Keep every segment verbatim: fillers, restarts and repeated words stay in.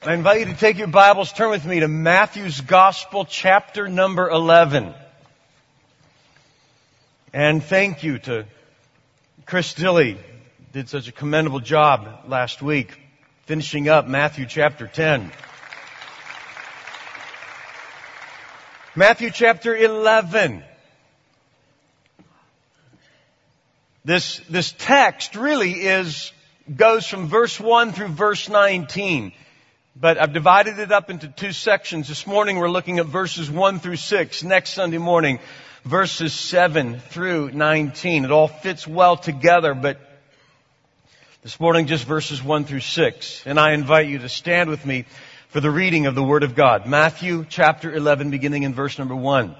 I invite you to take your Bibles, turn with me to Matthew's Gospel, chapter number eleven. And thank you to Chris Dilley, did such a commendable job last week, finishing up Matthew chapter ten. Matthew chapter eleven. This, this text really is, goes from verse one through verse nineteen. But I've divided it up into two sections. This morning we're looking at verses one through six. Next Sunday morning, verses seven through nineteen. It all fits well together, but this morning just verses one through six. And I invite you to stand with me for the reading of the Word of God. Matthew chapter eleven, beginning in verse number one.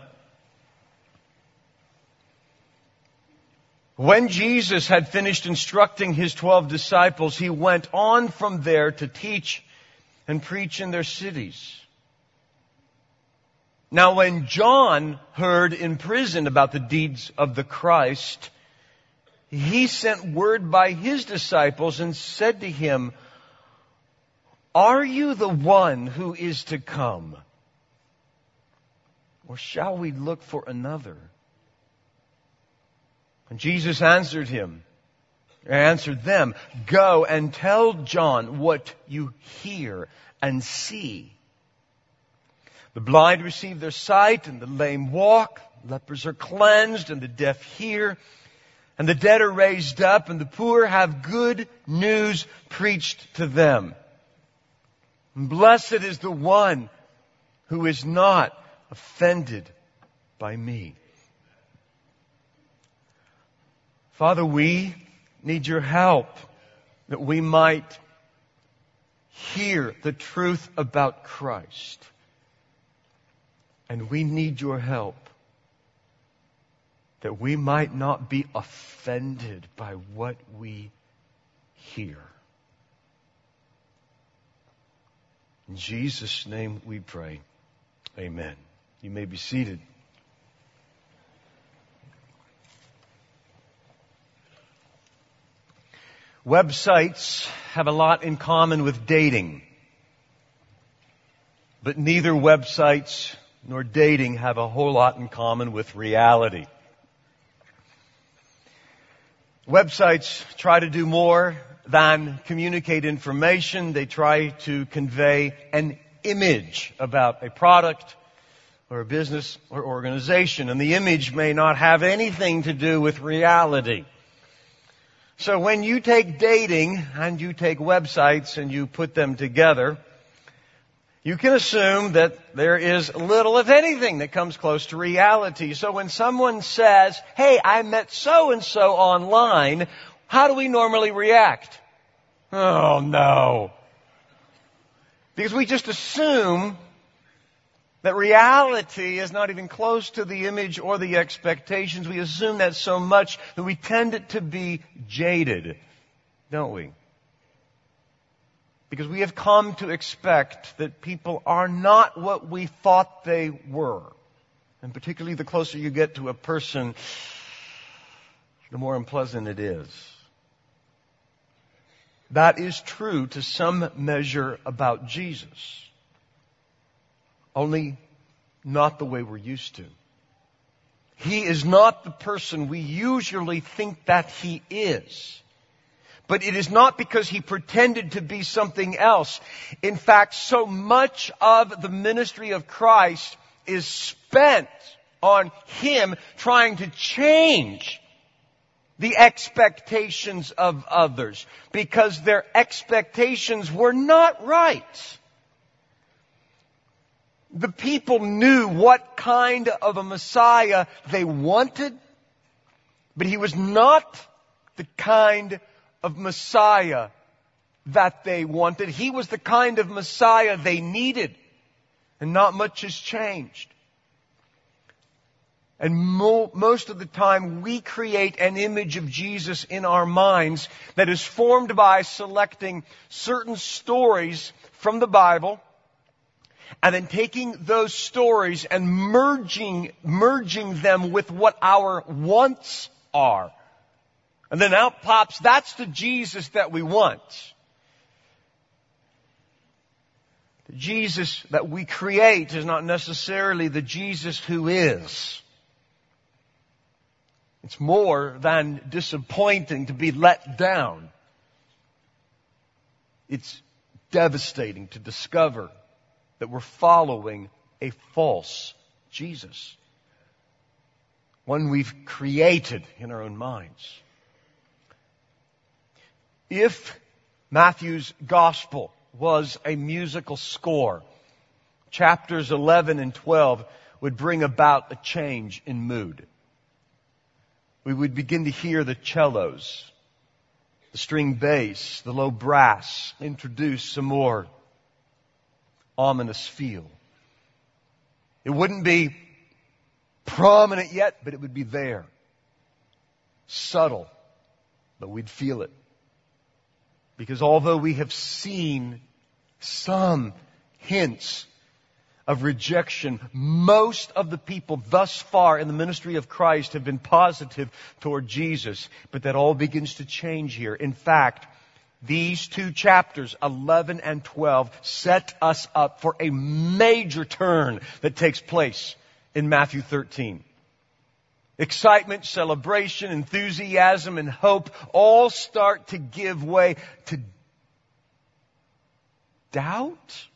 When Jesus had finished instructing his twelve disciples, he went on from there to teach and preach in their cities. Now when John heard in prison about the deeds of the Christ, he sent word by his disciples and said to him, "Are you the one who is to come? Or shall we look for another?" And Jesus answered him, answered them, "Go and tell John what you hear and see. The blind receive their sight, and the lame walk, lepers are cleansed, and the deaf hear, and the dead are raised up, and the poor have good news preached to them. And blessed is the one who is not offended by me." Father, we need your help that we might hear the truth about Christ. And we need your help that we might not be offended by what we hear. In Jesus' name we pray. Amen. You may be seated. Websites have a lot in common with dating. But neither websites nor dating have a whole lot in common with reality. Websites try to do more than communicate information. They try to convey an image about a product or a business or organization. And the image may not have anything to do with reality. So when you take dating and you take websites and you put them together, you can assume that there is little, if anything, that comes close to reality. So when someone says, "Hey, I met so-and-so online," how do we normally react? Oh, no. Because we just assume that reality is not even close to the image or the expectations. We assume that so much that we tend it to be jaded, don't we? Because we have come to expect that people are not what we thought they were. And particularly the closer you get to a person, the more unpleasant it is. That is true to some measure about Jesus. Only not the way we're used to. He is not the person we usually think that he is. But it is not because he pretended to be something else. In fact, so much of the ministry of Christ is spent on him trying to change the expectations of others because their expectations were not right. The people knew what kind of a Messiah they wanted, but he was not the kind of Messiah that they wanted. He was the kind of Messiah they needed, and not much has changed. And mo- most of the time we create an image of Jesus in our minds that is formed by selecting certain stories from the Bible, and then taking those stories and merging, merging them with what our wants are. And then out pops, that's the Jesus that we want. The Jesus that we create is not necessarily the Jesus who is. It's more than disappointing to be let down. It's devastating to discover that we're following a false Jesus. One we've created in our own minds. If Matthew's gospel was a musical score, chapters eleven and twelve would bring about a change in mood. We would begin to hear the cellos, the string bass, the low brass introduce some more ominous feel. It wouldn't be prominent yet, but it would be there. Subtle, but we'd feel it. Because although we have seen some hints of rejection, most of the people thus far in the ministry of Christ have been positive toward Jesus. But that all begins to change here. In fact, these two chapters, eleven and twelve, set us up for a major turn that takes place in Matthew thirteen. Excitement, celebration, enthusiasm, and hope all start to give way to doubt,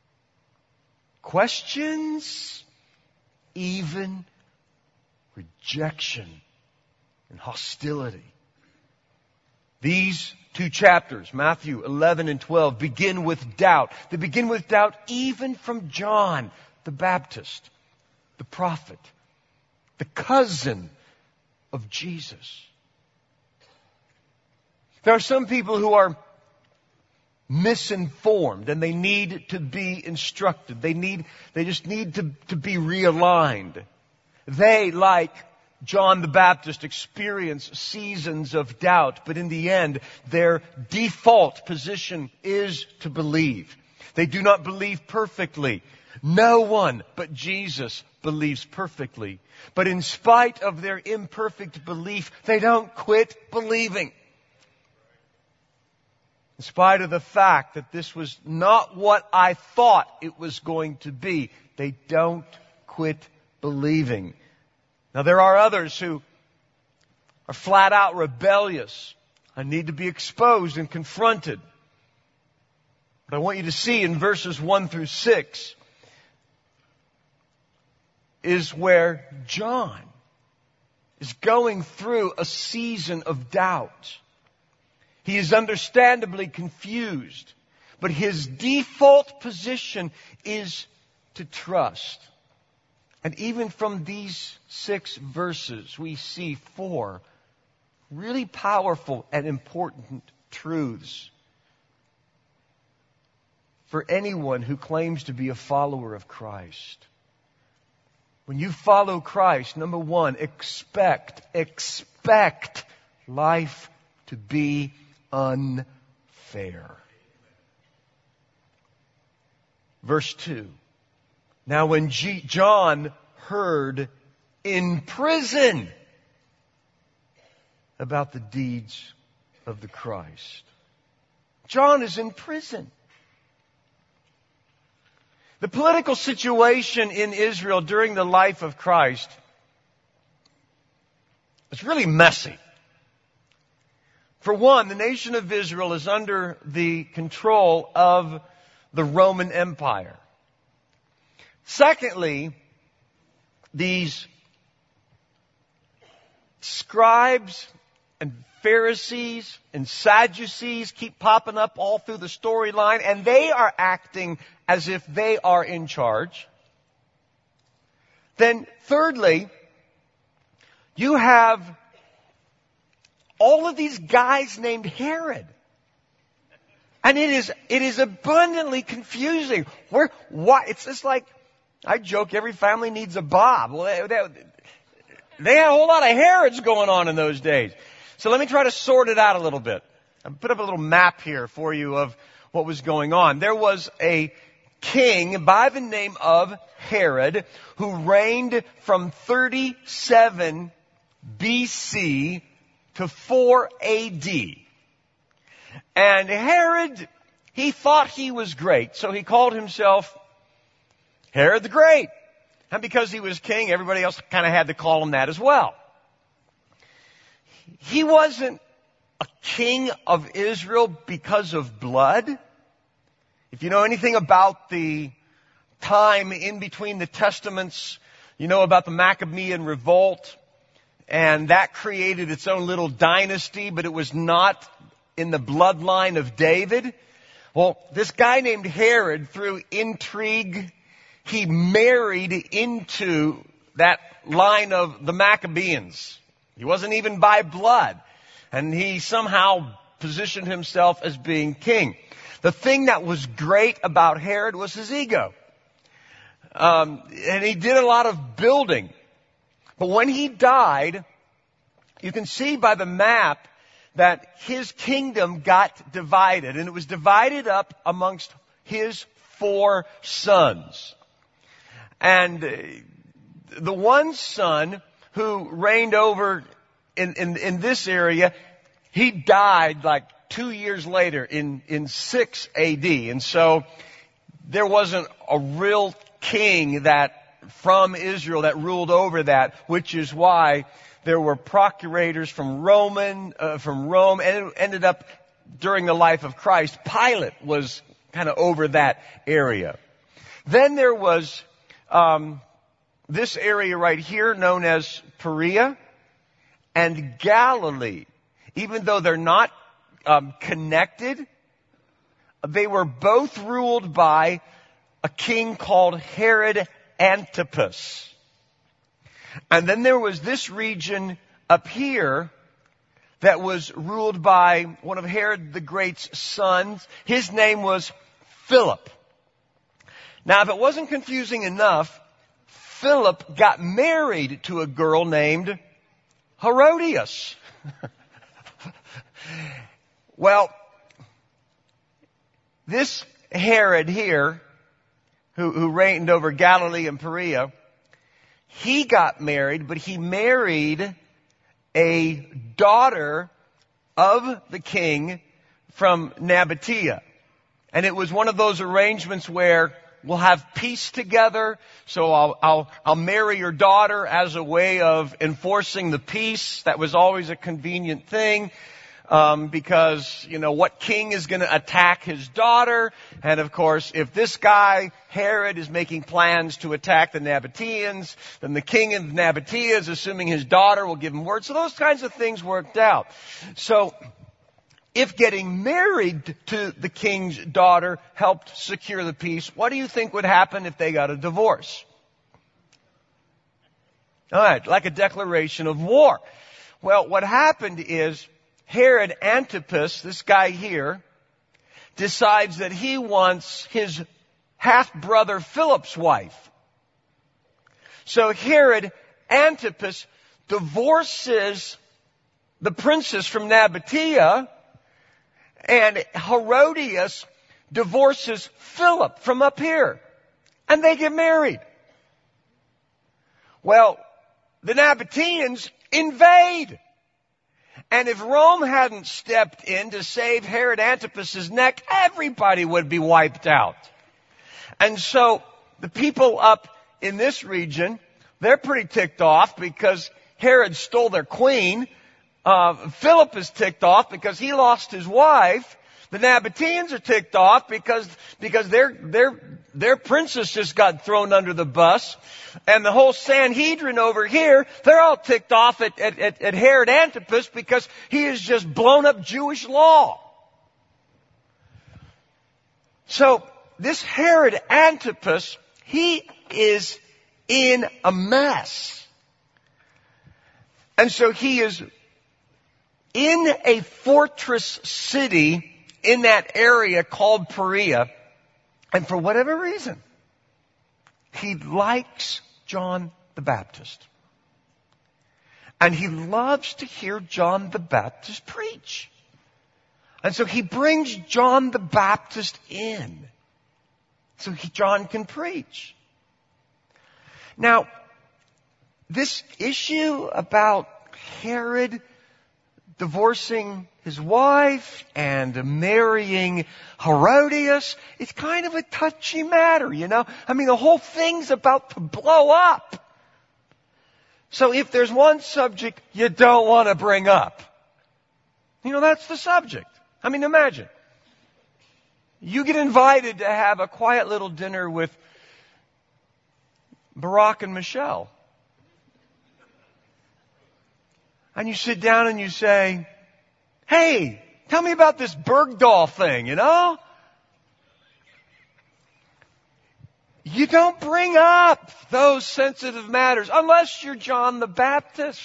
questions, even rejection and hostility. These two chapters, Matthew eleven and twelve, begin with doubt. They begin with doubt even from John the Baptist, the prophet, the cousin of Jesus. There are some people who are misinformed and they need to be instructed. They need, they just need to, to be realigned. They, like John the Baptist, experience seasons of doubt, but in the end, their default position is to believe. They do not believe perfectly. No one but Jesus believes perfectly. But in spite of their imperfect belief, they don't quit believing. In spite of the fact that this was not what I thought it was going to be, they don't quit believing. Now there are others who are flat out rebellious and need to be exposed and confronted. But I want you to see in verses one through six is where John is going through a season of doubt. He is understandably confused, but his default position is to trust. And even from these six verses, we see four really powerful and important truths for anyone who claims to be a follower of Christ. When you follow Christ, number one, expect, expect life to be unfair. Verse two. Now when G- John heard in prison about the deeds of the Christ. John is in prison. The political situation in Israel during the life of Christ is really messy. For one, the nation of Israel is under the control of the Roman Empire. Secondly, these scribes and Pharisees and Sadducees keep popping up all through the storyline, and they are acting as if they are in charge. Then thirdly, you have all of these guys named Herod. And it is, it is abundantly confusing. Where, why, it's just like, I joke, every family needs a Bob. Well, they, they, they had a whole lot of Herods going on in those days. So let me try to sort it out a little bit. I put up a little map here for you of what was going on. There was a king by the name of Herod who reigned from thirty-seven B C to four A D. And Herod He thought he was great, so he called himself Herod the Great. And because he was king, everybody else kind of had to call him that as well. He wasn't a king of Israel because of blood. If you know anything about the time in between the Testaments, you know about the Maccabean revolt, and that created its own little dynasty, but it was not in the bloodline of David. Well, this guy named Herod, through intrigue, he married into that line of the Maccabeans. He wasn't even by blood. And he somehow positioned himself as being king. The thing that was great about Herod was his ego. Um, and he did a lot of building. But when he died, you can see by the map that his kingdom got divided. And it was divided up amongst his four sons. And the one son who reigned over in, in, in this area, he died like two years later in, in six A D. And so there wasn't a real king that from Israel that ruled over that, which is why there were procurators from Roman, uh, from Rome, and it ended up during the life of Christ, Pilate was kind of over that area. Then there was um, this area right here known as Perea and Galilee. Even though they're not um, connected, they were both ruled by a king called Herod Antipas. And then there was this region up here that was ruled by one of Herod the Great's sons. His name was Philip. Now, if it wasn't confusing enough, Philip got married to a girl named Herodias. Well, this Herod here, who, who reigned over Galilee and Perea, he got married, but he married a daughter of the king from Nabatea. And it was one of those arrangements where we'll have peace together, so I'll, I'll, I'll marry your daughter as a way of enforcing the peace. That was always a convenient thing. Um, because, you know, what king is going to attack his daughter? And of course, if this guy, Herod, is making plans to attack the Nabateans, then the king of Nabatea is assuming his daughter will give him word. So those kinds of things worked out. So, if getting married to the king's daughter helped secure the peace, what do you think would happen if they got a divorce? All right, like a declaration of war. Well, what happened is Herod Antipas, this guy here, decides that he wants his half-brother Philip's wife. So Herod Antipas divorces the princess from Nabatea, and Herodias divorces Philip from up here. And they get married. Well, the Nabateans invade. And if Rome hadn't stepped in to save Herod Antipas's neck, everybody would be wiped out. And so the people up in this region, they're pretty ticked off because Herod stole their queen. Uh, Philip is ticked off because he lost his wife. The Nabateans are ticked off because, because their, their, their princess just got thrown under the bus. And the whole Sanhedrin over here, they're all ticked off at, at, at, at Herod Antipas because he has just blown up Jewish law. So, this Herod Antipas, he is in a mess. And so he is in a fortress city in that area called Perea, and for whatever reason, he likes John the Baptist. And he loves to hear John the Baptist preach. And so he brings John the Baptist in so he, John can preach. Now, this issue about Herod divorcing his wife and marrying Herodias, it's kind of a touchy matter, you know? I mean, the whole thing's about to blow up. So if there's one subject you don't want to bring up, you know, that's the subject. I mean, imagine. You get invited to have a quiet little dinner with Barack and Michelle. And you sit down and you say, hey, tell me about this Bergdahl thing, you know? You don't bring up those sensitive matters unless you're John the Baptist.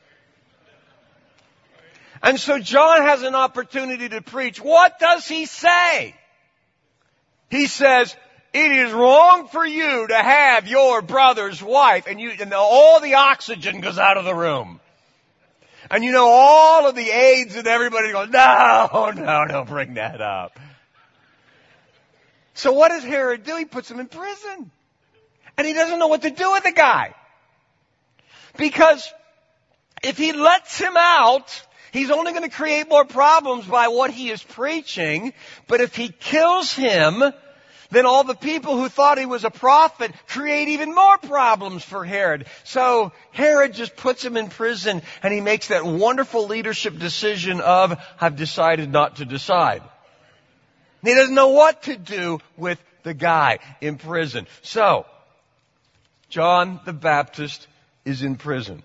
And so John has an opportunity to preach. What does he say? He says, it is wrong for you to have your brother's wife. And you, and all the oxygen goes out of the room. And you know, all of the aides and everybody goes, no, no, don't bring that up. So what does Herod do? He puts him in prison. And he doesn't know what to do with the guy. Because if he lets him out, he's only going to create more problems by what he is preaching. But if he kills him, then all the people who thought he was a prophet create even more problems for Herod. So Herod just puts him in prison, and he makes that wonderful leadership decision of, I've decided not to decide. And he doesn't know what to do with the guy in prison. So, John the Baptist is in prison.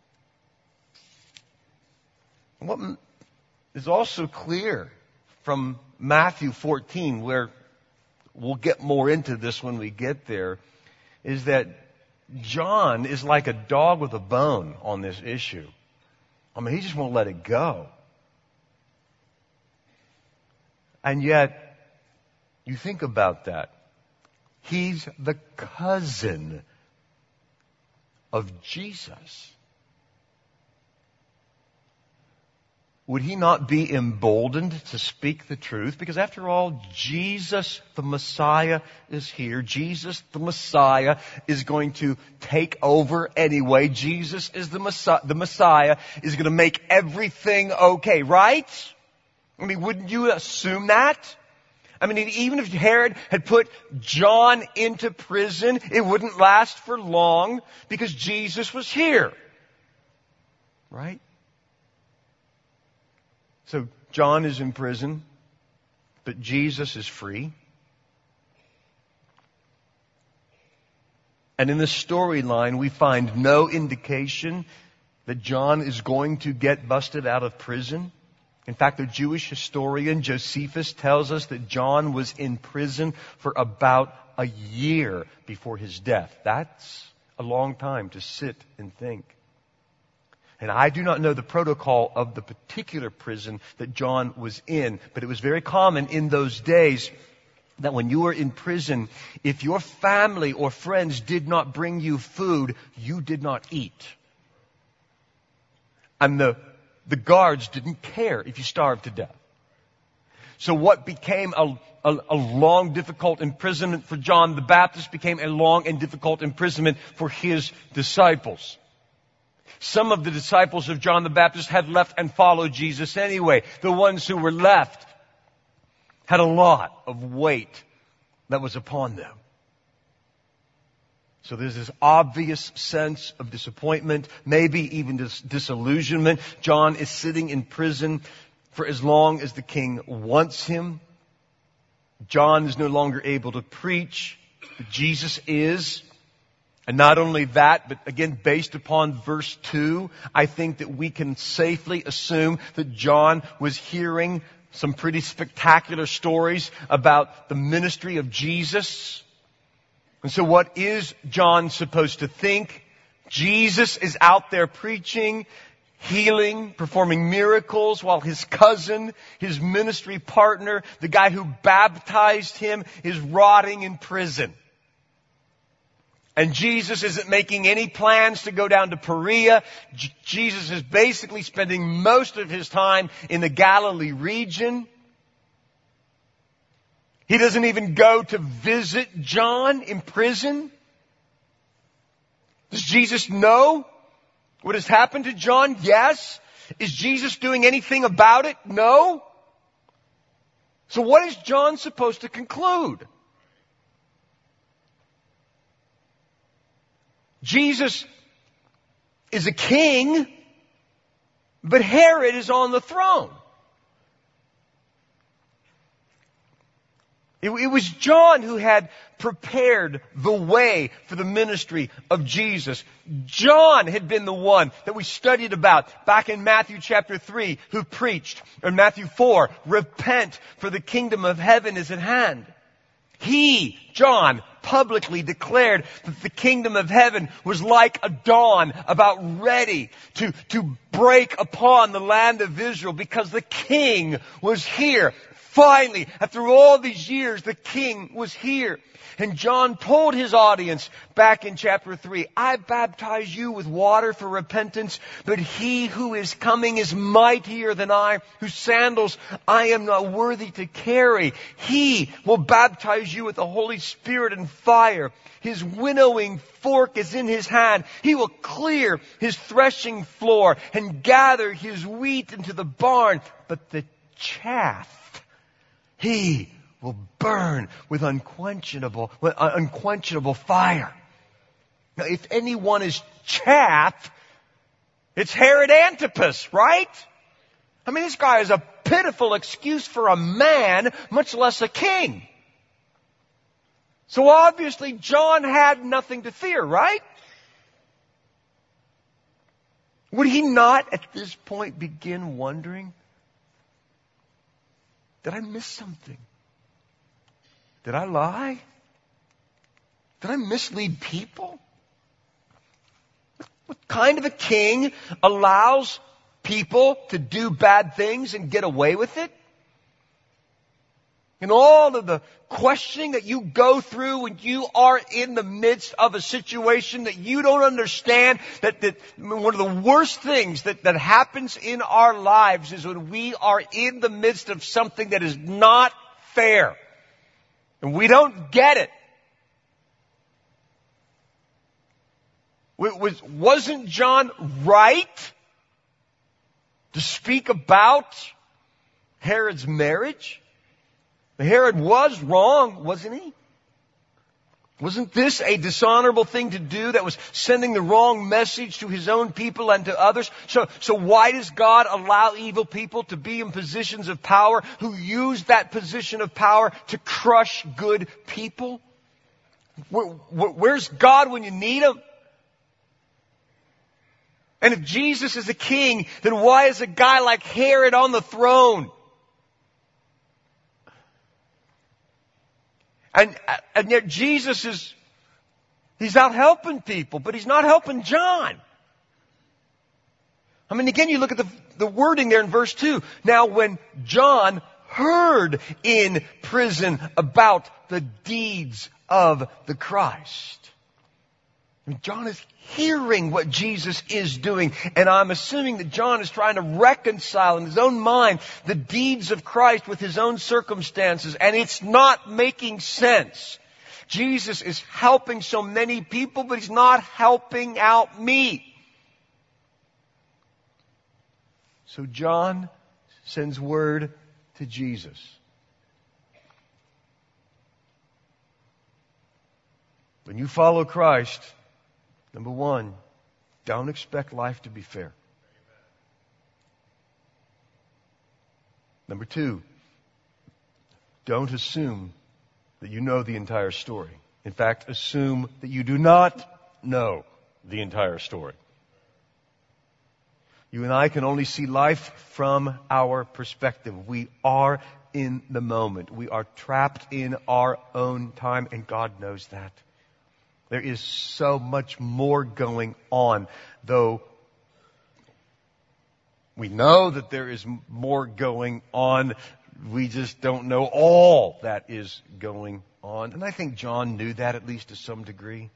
What is also clear from Matthew fourteen, where we'll get more into this when we get there, is that John is like a dog with a bone on this issue. I mean, he just won't let it go. And yet, you think about that. He's the cousin of Jesus. Would he not be emboldened to speak the truth? Because after all, Jesus the Messiah is here. Jesus the Messiah is going to take over anyway. Jesus is the Messiah, the Messiah is going to make everything okay, right? I mean, wouldn't you assume that? I mean, even if Herod had put John into prison, it wouldn't last for long because Jesus was here. Right? So John is in prison, but Jesus is free. And in the storyline, we find no indication that John is going to get busted out of prison. In fact, the Jewish historian Josephus tells us that John was in prison for about a year before his death. That's a long time to sit and think. And I do not know the protocol of the particular prison that John was in, but it was very common in those days that when you were in prison, if your family or friends did not bring you food, you did not eat. And the The guards didn't care if you starved to death. So what became a, a, a long, difficult imprisonment for John the Baptist became a long and difficult imprisonment for his disciples. Some of the disciples of John the Baptist had left and followed Jesus anyway. The ones who were left had a lot of weight that was upon them. So there's this obvious sense of disappointment, maybe even dis- disillusionment. John is sitting in prison for as long as the king wants him. John is no longer able to preach, but Jesus is. And not only that, but again, based upon verse two, I think that we can safely assume that John was hearing some pretty spectacular stories about the ministry of Jesus. And so what is John supposed to think? Jesus is out there preaching, healing, performing miracles, while his cousin, his ministry partner, the guy who baptized him, is rotting in prison. And Jesus isn't making any plans to go down to Perea. J- Jesus is basically spending most of his time in the Galilee region. He doesn't even go to visit John in prison. Does Jesus know what has happened to John? Yes. Is Jesus doing anything about it? No. So what is John supposed to conclude? Jesus is a king, but Herod is on the throne. It, it was John who had prepared the way for the ministry of Jesus. John had been the one that we studied about back in Matthew chapter three, who preached, in Matthew four, repent, for the kingdom of heaven is at hand. He, John, publicly declared that the kingdom of heaven was like a dawn about ready to, to break upon the land of Israel, because the king was here. Finally, after all these years, the king was here. And John told his audience back in chapter three, I baptize you with water for repentance, but he who is coming is mightier than I, whose sandals I am not worthy to carry. He will baptize you with the Holy Spirit and fire. His winnowing fork is in his hand. He will clear his threshing floor and gather his wheat into the barn, but the chaff He will burn with unquenchable, with unquenchable fire. Now, if anyone is chaff, it's Herod Antipas, right? I mean, this guy is a pitiful excuse for a man, much less a king. So obviously, John had nothing to fear, right? Would he not at this point begin wondering, did I miss something? Did I lie? Did I mislead people? What kind of a king allows people to do bad things and get away with it? And all of the questioning that you go through when you are in the midst of a situation that you don't understand, that, that one of the worst things that, that happens in our lives is when we are in the midst of something that is not fair. And we don't get it. Was, wasn't John right to speak about Herod's marriage? Herod was wrong, wasn't he? Wasn't this a dishonorable thing to do that was sending the wrong message to his own people and to others? So, so why does God allow evil people to be in positions of power who use that position of power to crush good people? Where, where, where's God when you need him? And if Jesus is a king, then why is a guy like Herod on the throne? And, and yet Jesus is, he's out helping people, but he's not helping John. I mean, again, you look at the, the wording there in verse two. Now, when John heard in prison about the deeds of the Christ. I mean, John is hearing what Jesus is doing, and I'm assuming that John is trying to reconcile in his own mind the deeds of Christ with his own circumstances, and it's not making sense. Jesus is helping so many people, but he's not helping out me. So John sends word to Jesus. When you follow Christ, number one, don't expect life to be fair. Number two, don't assume that you know the entire story. In fact, assume that you do not know the entire story. You and I can only see life from our perspective. We are in the moment. We are trapped in our own time, and God knows that. There is so much more going on, though we know that there is more going on. We just don't know all that is going on. And I think John knew that, at least to some degree.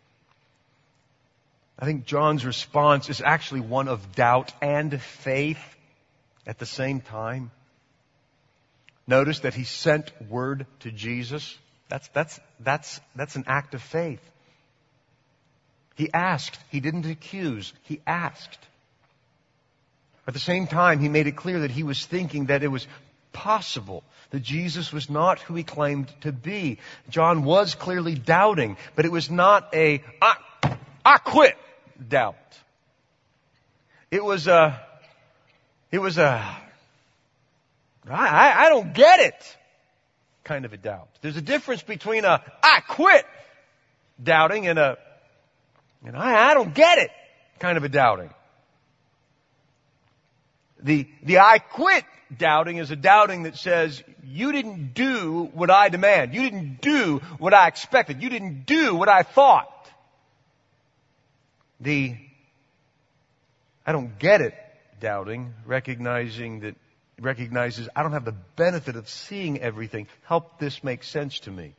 I think John's response is actually one of doubt and faith at the same time. Notice that he sent word to Jesus. That's, that's, that's, that's an act of faith. He asked. He didn't accuse. He asked. At the same time, he made it clear that he was thinking that it was possible that Jesus was not who he claimed to be. John was clearly doubting, but it was not a, I, I quit doubt. It was a, it was a, I, I don't get it kind of a doubt. There's a difference between a, I quit doubting and a, and I, I don't get it kind of a doubting. The, the I quit doubting is a doubting that says, you didn't do what I demand. You didn't do what I expected. You didn't do what I thought. The I don't get it doubting, recognizing that, recognizes I don't have the benefit of seeing everything. Help this make sense to me.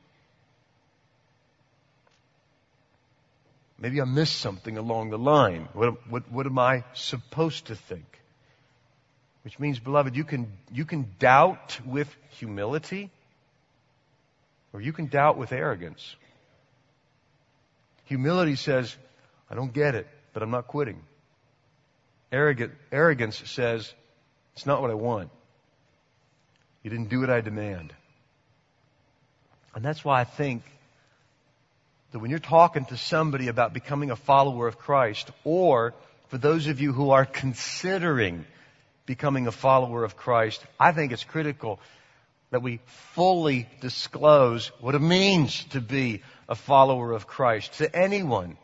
Maybe I missed something along the line. What, what, what am I supposed to think? Which means, beloved, you can, you can doubt with humility, or you can doubt with arrogance. Humility says, I don't get it, but I'm not quitting. Arrogant, arrogance says, it's not what I want. You didn't do what I demand. And that's why I think that when you're talking to somebody about becoming a follower of Christ, or for those of you who are considering becoming a follower of Christ, I think it's critical that we fully disclose what it means to be a follower of Christ to anyone.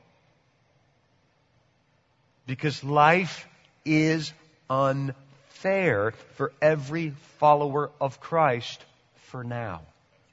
Because life is unfair for every follower of Christ for now.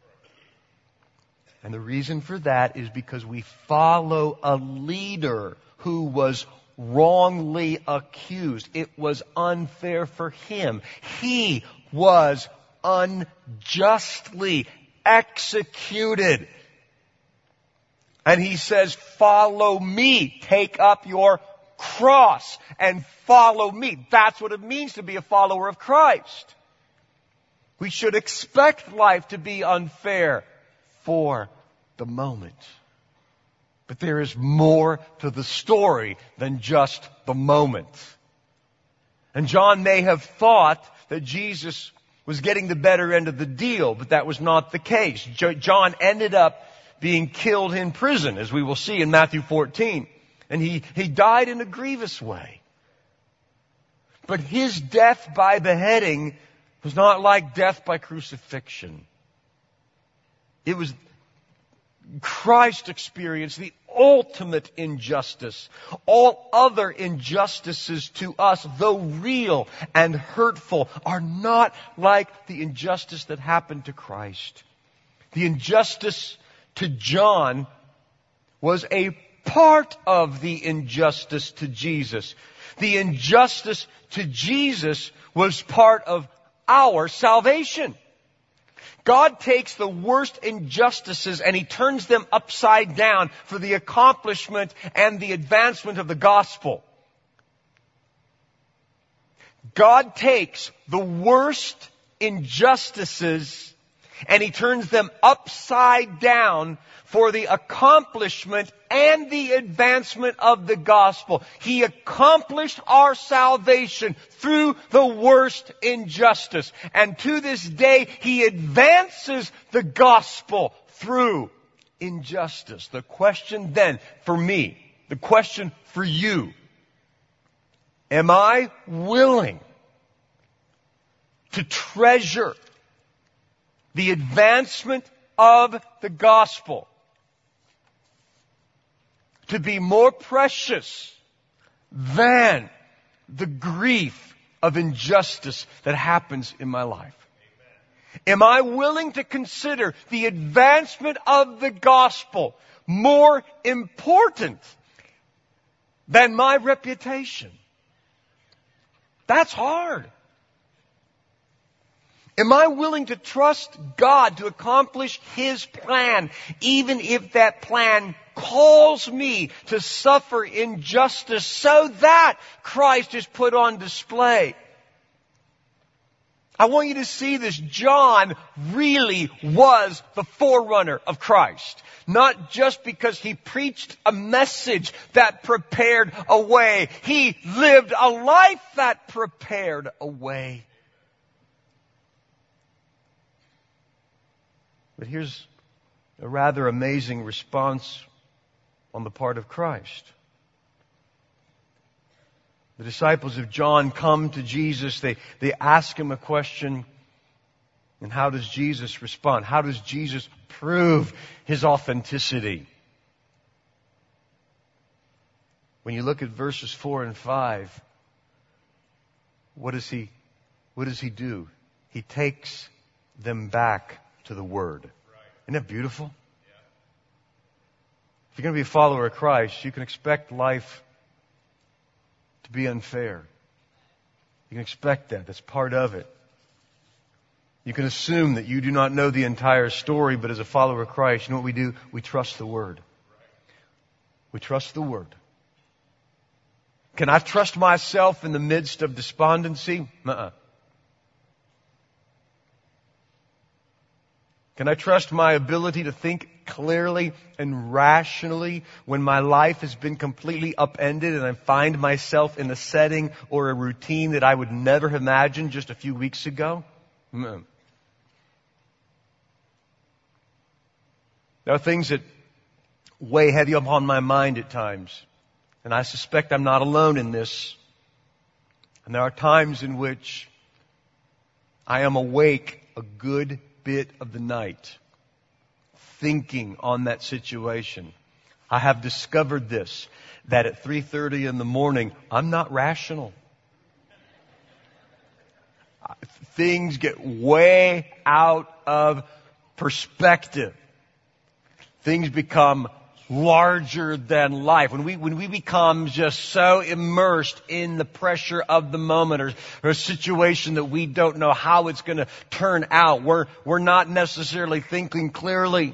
And the reason for that is because we follow a leader who was wrongly accused. It was unfair for him. He was unjustly executed. And he says, follow me. Take up your cross and follow me. That's what it means to be a follower of Christ. We should expect life to be unfair for the moment. But there is more to the story than just the moment. And John may have thought that Jesus was getting the better end of the deal, but that was not the case. John ended up being killed in prison, as we will see in Matthew fourteen. And he, he died in a grievous way. But his death by beheading was not like death by crucifixion. It was Christ experienced the ultimate injustice. All other injustices to us, though real and hurtful, are not like the injustice that happened to Christ. The injustice to John was a part of the injustice to Jesus. The injustice to Jesus was part of our salvation. God takes the worst injustices and He turns them upside down for the accomplishment and the advancement of the gospel. God takes the worst injustices and He turns them upside down for the accomplishment and the advancement of the gospel. He accomplished our salvation through the worst injustice. And to this day, He advances the gospel through injustice. The question then for me, the question for you, am I willing to treasure the advancement of the gospel to be more precious than the grief of injustice that happens in my life? Amen. Am I willing to consider the advancement of the gospel more important than my reputation? That's hard. Am I willing to trust God to accomplish His plan, even if that plan calls me to suffer injustice, so that Christ is put on display? I want you to see this. John really was the forerunner of Christ. Not just because he preached a message that prepared a way. He lived a life that prepared a way. But here's a rather amazing response on the part of Christ. The disciples of John come to Jesus. They, they ask him a question. And how does Jesus respond? How does Jesus prove his authenticity? When you look at verses four and five, what does he, what does he do? He takes them back to the Word. Isn't that beautiful? If you're going to be a follower of Christ, you can expect life to be unfair. You can expect that. That's part of it. You can assume that you do not know the entire story, but as a follower of Christ, you know what we do? We trust the Word. We trust the Word. Can I trust myself in the midst of despondency? Uh-uh. Can I trust my ability to think clearly and rationally when my life has been completely upended and I find myself in a setting or a routine that I would never have imagined just a few weeks ago? Mm. There are things that weigh heavy upon my mind at times, and I suspect I'm not alone in this. And there are times in which I am awake a good bit of the night, thinking on that situation. I have discovered this, that at three thirty in the morning, I'm not rational. Things get way out of perspective. Things become larger than life. When we, when we become just so immersed in the pressure of the moment or, or a situation that we don't know how it's going to turn out, we're, we're not necessarily thinking clearly.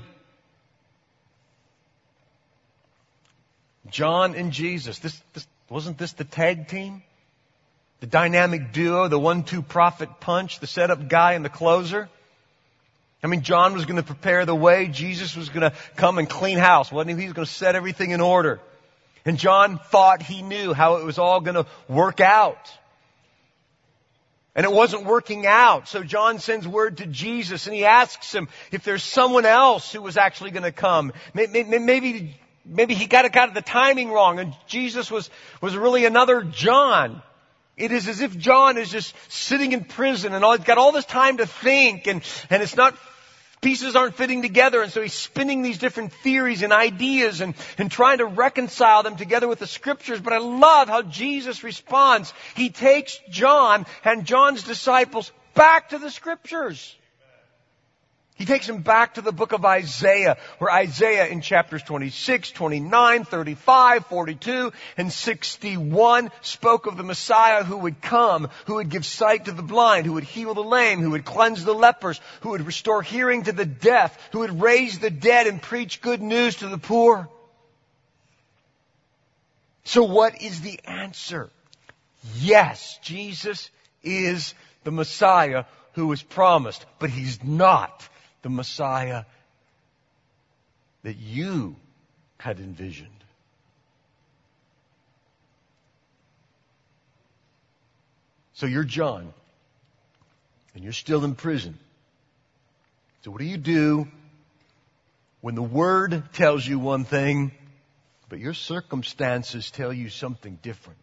John and Jesus, this, this, wasn't this the tag team? The dynamic duo, the one-two prophet punch, the setup guy and the closer? I mean, John was going to prepare the way. Jesus was going to come and clean house, wasn't he? He was going to set everything in order. And John thought he knew how it was all going to work out. And it wasn't working out. So John sends word to Jesus and he asks him if there's someone else who was actually going to come. Maybe, maybe he got, got the timing wrong and Jesus was, was really another John. It is as if John is just sitting in prison and all, he's got all this time to think and, and it's not, pieces aren't fitting together. And so he's spinning these different theories and ideas and, and trying to reconcile them together with the Scriptures. But I love how Jesus responds. He takes John and John's disciples back to the Scriptures. He takes them back to the book of Isaiah, where Isaiah in chapters twenty-six, twenty-nine, thirty-five, forty-two, and sixty-one spoke of the Messiah who would come, who would give sight to the blind, who would heal the lame, who would cleanse the lepers, who would restore hearing to the deaf, who would raise the dead and preach good news to the poor. So what is the answer? Yes, Jesus is the Messiah who was promised, but He's not the Messiah that you had envisioned. So you're John, and you're still in prison. So what do you do when the Word tells you one thing, but your circumstances tell you something different?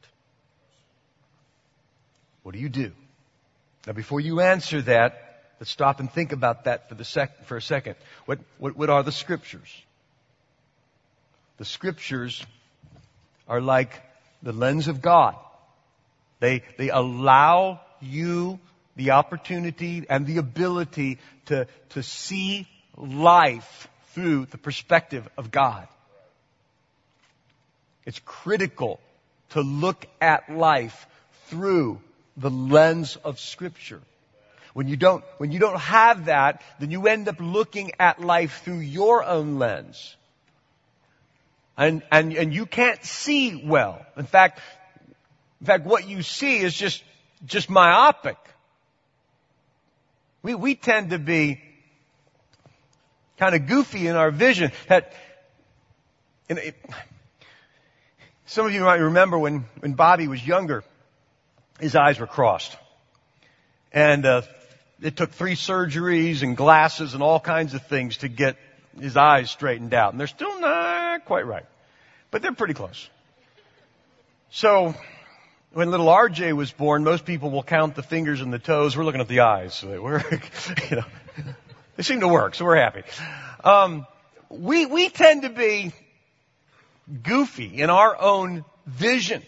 What do you do? Now, before you answer that, let's stop and think about that for the sec- for a second. What, what, what are the Scriptures? The Scriptures are like the lens of God. They, they allow you the opportunity and the ability to, to see life through the perspective of God. It's critical to look at life through the lens of Scripture. When you don't, when you don't have that, then you end up looking at life through your own lens. And, and, and you can't see well. In fact, in fact, what you see is just, just myopic. We, we tend to be kind of goofy in our vision. That, and it, some of you might remember when, when Bobby was younger, his eyes were crossed. And uh, it took three surgeries and glasses and all kinds of things to get his eyes straightened out. And they're still not quite right. But they're pretty close. So when little R J was born, most people will count the fingers and the toes. We're looking at the eyes. So they work. You know, they seem to work, so we're happy. Um, we, we tend to be goofy in our own vision.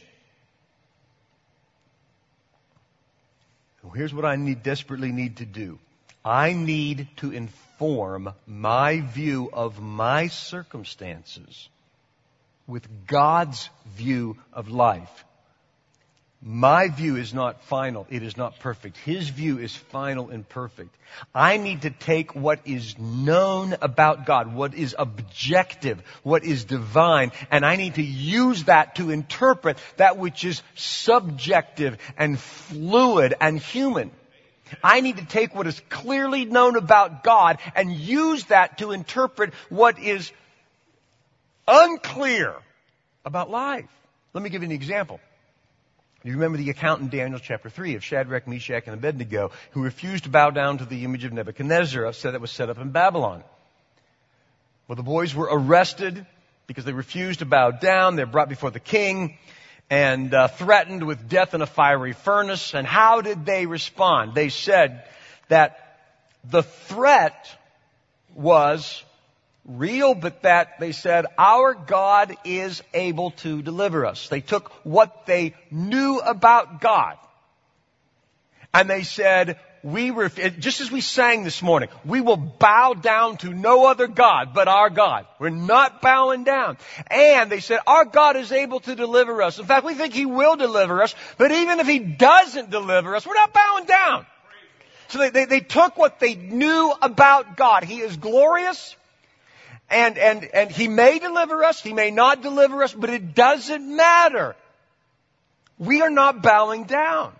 Here's what I need, desperately need to do. I need to inform my view of my circumstances with God's view of life. My view is not final. It is not perfect. His view is final and perfect. I need to take what is known about God, what is objective, what is divine, and I need to use that to interpret that which is subjective and fluid and human. I need to take what is clearly known about God and use that to interpret what is unclear about life. Let me give you an example. You remember the account in Daniel chapter three of Shadrach, Meshach, and Abednego who refused to bow down to the image of Nebuchadnezzar that was set up in Babylon. Well, the boys were arrested because they refused to bow down. They're brought before the king and uh, threatened with death in a fiery furnace. And how did they respond? They said that the threat was real, but that they said, our God is able to deliver us. They took what they knew about God and they said, we ref- just as we sang this morning, we will bow down to no other God but our God. We're not bowing down. And they said, our God is able to deliver us. In fact, we think He will deliver us, but even if He doesn't deliver us, we're not bowing down. So they, they, they took what they knew about God. He is glorious. And, and, and He may deliver us, He may not deliver us, but it doesn't matter. We are not bowing down.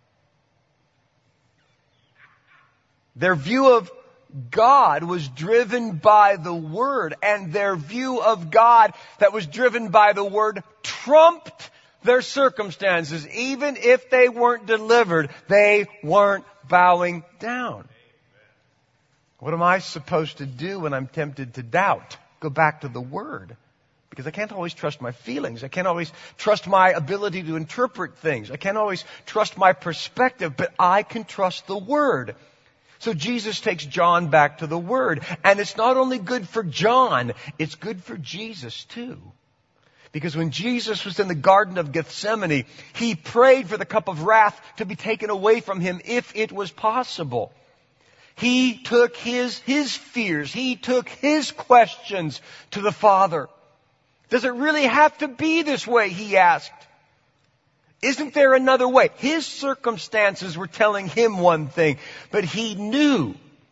Their view of God was driven by the Word, and their view of God that was driven by the Word trumped their circumstances. Even if they weren't delivered, they weren't bowing down. What am I supposed to do when I'm tempted to doubt? Go back to the Word. Because I can't always trust my feelings. I can't always trust my ability to interpret things. I can't always trust my perspective, but I can trust the Word. So Jesus takes John back to the Word. And it's not only good for John, it's good for Jesus too. Because when Jesus was in the Garden of Gethsemane, He prayed for the cup of wrath to be taken away from Him if it was possible. He took his, his fears, He took His questions to the Father. Does it really have to be this way? He asked. Isn't there another way? His circumstances were telling Him one thing, but He knew.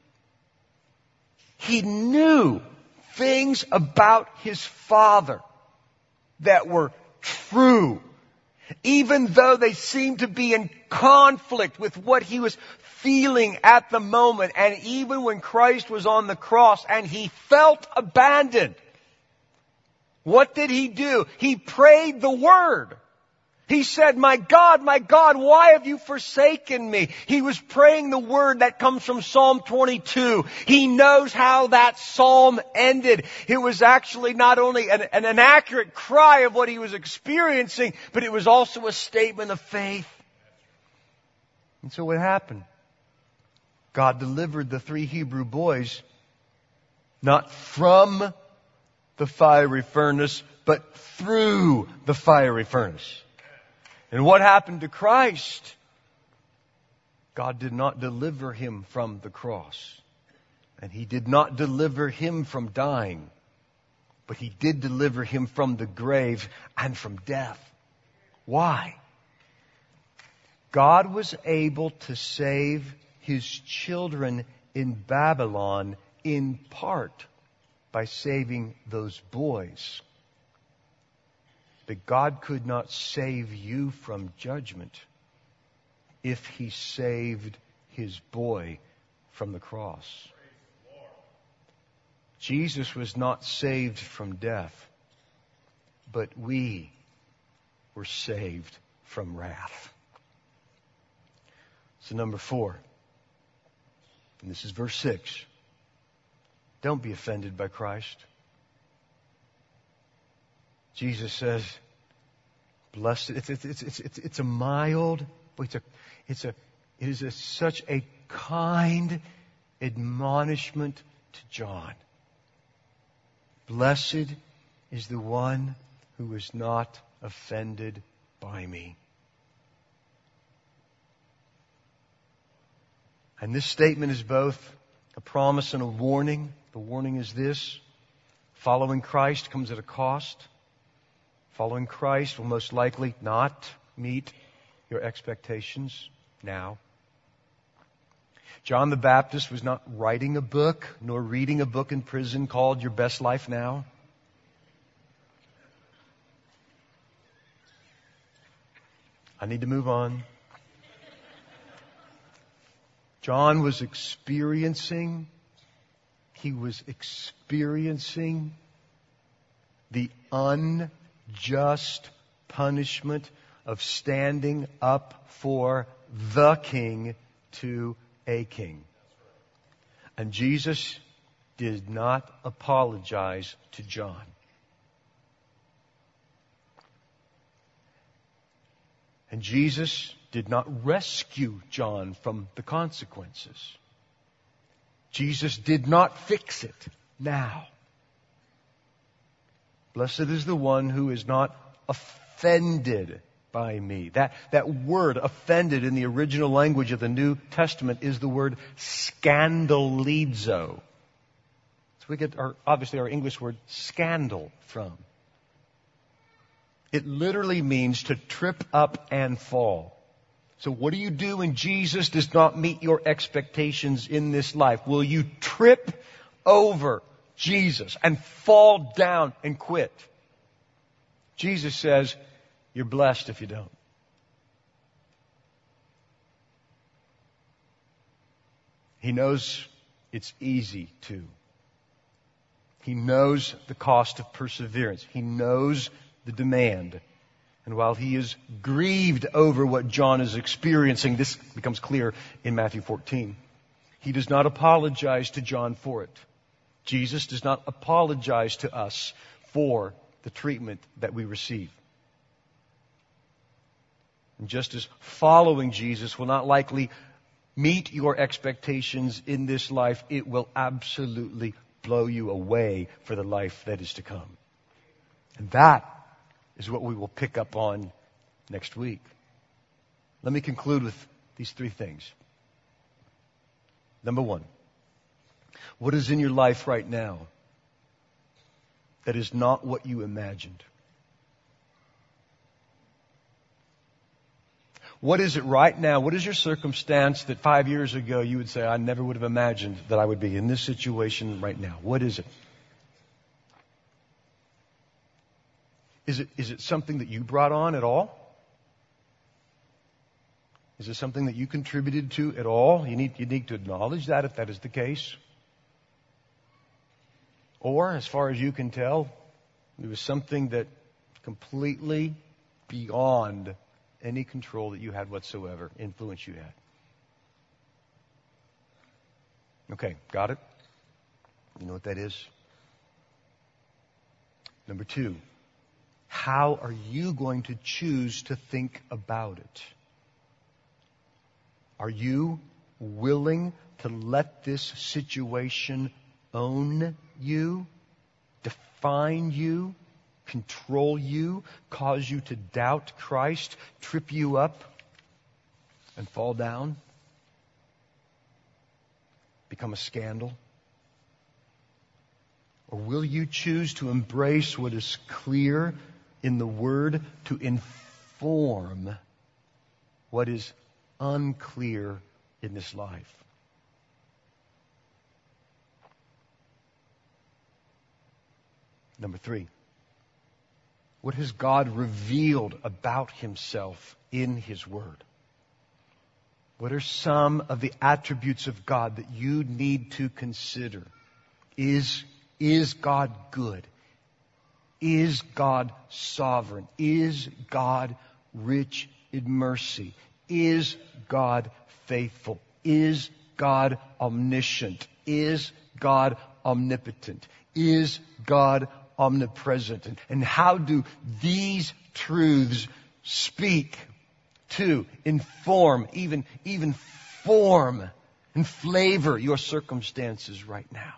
He knew things about His Father that were true, even though they seemed to be in conflict with what He was feeling at the moment. And even when Christ was on the cross and He felt abandoned, what did He do? He prayed the Word. He said, my God, my God, why have you forsaken me? He was praying the Word that comes from Psalm twenty-two. He knows how that psalm ended. It was actually not only an, an, an accurate cry of what he was experiencing, but it was also a statement of faith. And so what happened? God delivered the three Hebrew boys not from the fiery furnace, but through the fiery furnace. And what happened to Christ? God did not deliver Him from the cross. And He did not deliver Him from dying. But He did deliver Him from the grave and from death. Why? God was able to save His children in Babylon in part by saving those boys. But God could not save you from judgment if He saved His boy from the cross. Jesus was not saved from death, but we were saved from wrath. So number four, and this is verse six. Don't be offended by Christ. Jesus says, blessed, it's, it's, it's, it's, it's a mild, it's a, it's a, it is a, such a kind admonishment to John. Blessed is the one who is not offended by me. And this statement is both a promise and a warning. The warning is this: following Christ comes at a cost. Following Christ will most likely not meet your expectations now. John the Baptist was not writing a book nor reading a book in prison called Your Best Life Now. I need to move on. John was experiencing, he was experiencing the unjust punishment of standing up for the king to a king. And Jesus did not apologize to John. And Jesus did not rescue John from the consequences. Jesus did not fix it now. Blessed is the one who is not offended by me. That, that word, offended, in the original language of the New Testament is the word scandalizo. So we get our, obviously our English word scandal from. It literally means to trip up and fall. So what do you do when Jesus does not meet your expectations in this life? Will you trip over Jesus and fall down and quit? Jesus says, you're blessed if you don't. He knows it's easy to. He knows the cost of perseverance. He knows the demand. And while he is grieved over what John is experiencing, this becomes clear in Matthew fourteen. He does not apologize to John for it. Jesus does not apologize to us for the treatment that we receive. And just as following Jesus will not likely meet your expectations in this life, it will absolutely blow you away for the life that is to come. And that is what we will pick up on next week. Let me conclude with these three things. Number one, what is in your life right now that is not what you imagined? What is it right now? What is your circumstance that five years ago you would say, I never would have imagined that I would be in this situation right now? What is it? Is it, is it something that you brought on at all? Is it something that you contributed to at all? You need, you need to acknowledge that if that is the case. Or, as far as you can tell, it was something that completely beyond any control that you had whatsoever, influence you had. Okay, got it? You know what that is? Number two, how are you going to choose to think about it? Are you willing to let this situation own you, define you, control you, cause you to doubt Christ, trip you up, and fall down? Become a scandal? Or will you choose to embrace what is clear in the Word to inform what is unclear in this life? Number three, what has God revealed about Himself in His Word? What are some of the attributes of God that you need to consider? Is, is God good? Is God sovereign? Is God rich in mercy? Is God faithful? Is God omniscient? Is God omnipotent? Is God omnipresent? And, and how do these truths speak to, inform, even, even form and flavor your circumstances right now?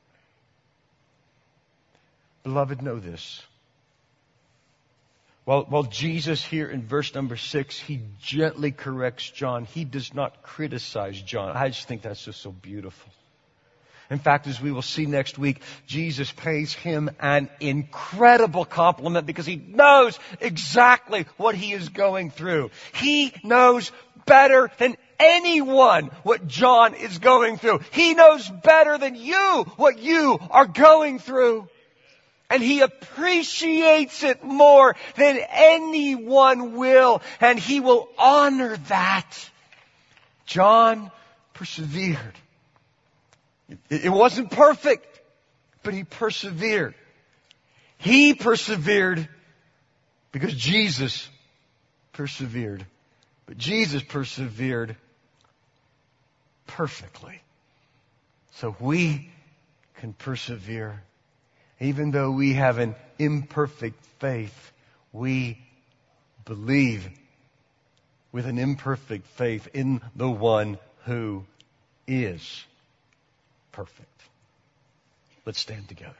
Beloved, know this. While, while Jesus here in verse number six, He gently corrects John, He does not criticize John. I just think that's just so beautiful. In fact, as we will see next week, Jesus pays him an incredible compliment because He knows exactly what he is going through. He knows better than anyone what John is going through. He knows better than you what you are going through. And He appreciates it more than anyone will. And He will honor that. John persevered. It wasn't perfect, but he persevered. He persevered because Jesus persevered. But Jesus persevered perfectly. So we can persevere. Even though we have an imperfect faith, we believe with an imperfect faith in the one who is perfect. Let's stand together.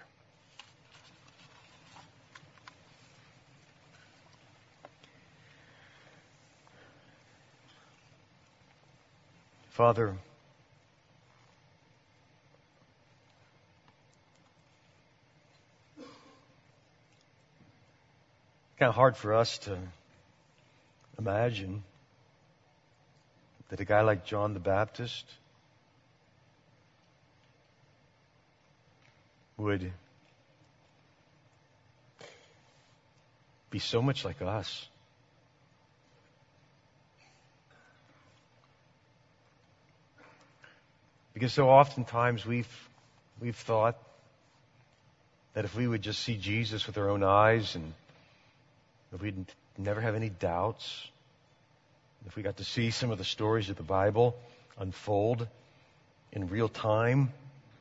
Father, kind of hard for us to imagine that a guy like John the Baptist would be so much like us. Because so oftentimes we've we've thought that if we would just see Jesus with our own eyes, and if we'd never have any doubts, if we got to see some of the stories of the Bible unfold in real time.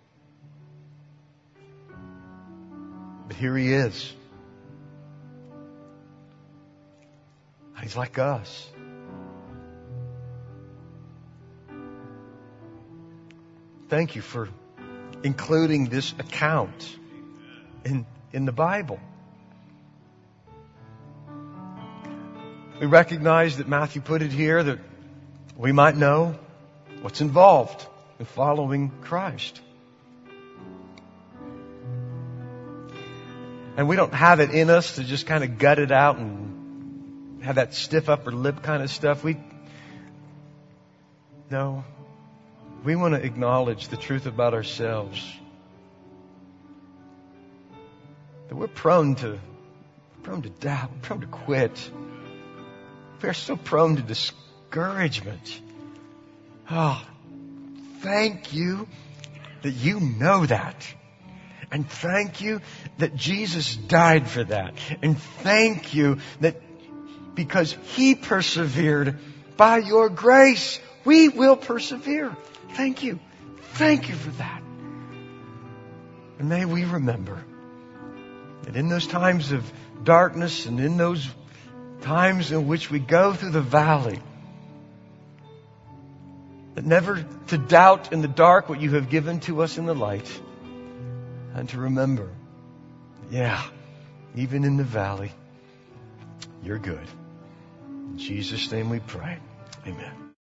But here He is. He's like us. Thank you for including this account in, in the Bible. We recognize that Matthew put it here that we might know what's involved in following Christ. And we don't have it in us to just kind of gut it out and have that stiff upper lip kind of stuff. We, no, we want to acknowledge the truth about ourselves. That we're prone to, prone to doubt, prone to quit. We are so prone to discouragement. Oh, thank you that you know that. And thank you that Jesus died for that. And thank you that because He persevered, by your grace, we will persevere. Thank you. Thank you for that. And may we remember that in those times of darkness and in those times in which we go through the valley, that never to doubt in the dark what you have given to us in the light, and to remember, yeah, even in the valley, you're good. In Jesus' name we pray. Amen.